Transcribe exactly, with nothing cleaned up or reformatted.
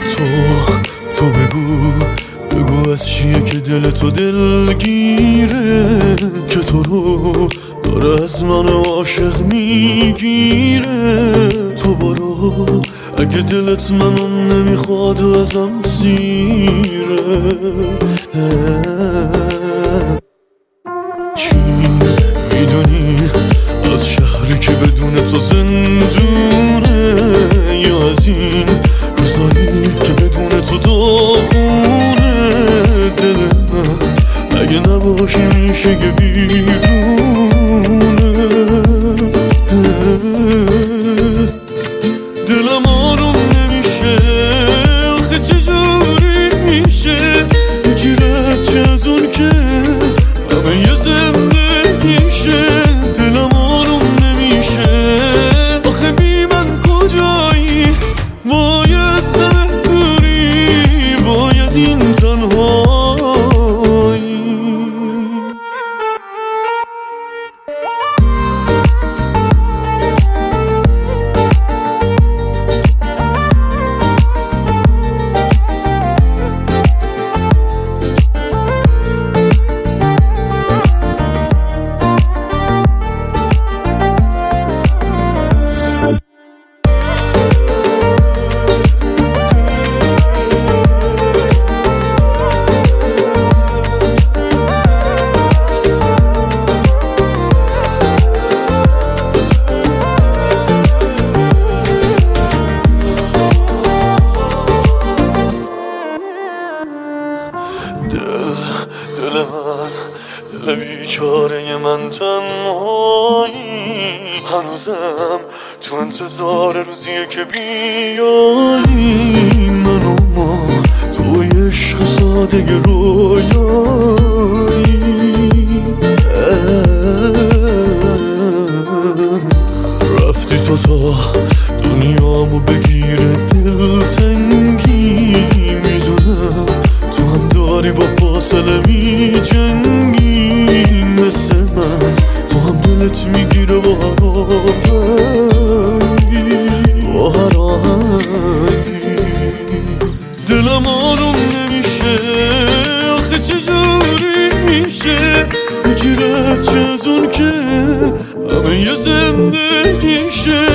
تو تو بگو بگو از چیه که دل تو دلگیره، که تو رو داره از من عاشق میگیره. تو برو اگه دلت منو نمیخواد ازم سیره. چی میدونی از شهری که بدون تو زندونه، یا از این روزایی که بدون تو داغونه. دل من اگه نباشی میشه یه ویرونه. دلم آروم نمیشه، آخه چجوری میشه گیرت چه از اون که همه یه زندگیشه. دلم آروم نمیشه، آخه بی من کجایی؟ وای از همه دوری، وای از این تنهایی. دل دل من دل بیچاره من تنهایی، هنوزم تو انتظار روزیه که بیایی. من و ما توی عشق ساده رویایی. رفتی تو تا دنیامو بگیره دلتنگی، میدونم تو هم داری با فاصله می جنگی. مثل من تو هم دلت میگیره با هر آهنگی، با هر آهنگی. دلم آروم نمیشه، آخه چجوری میشه گیرت چه از اون که همه یه زندگیشه.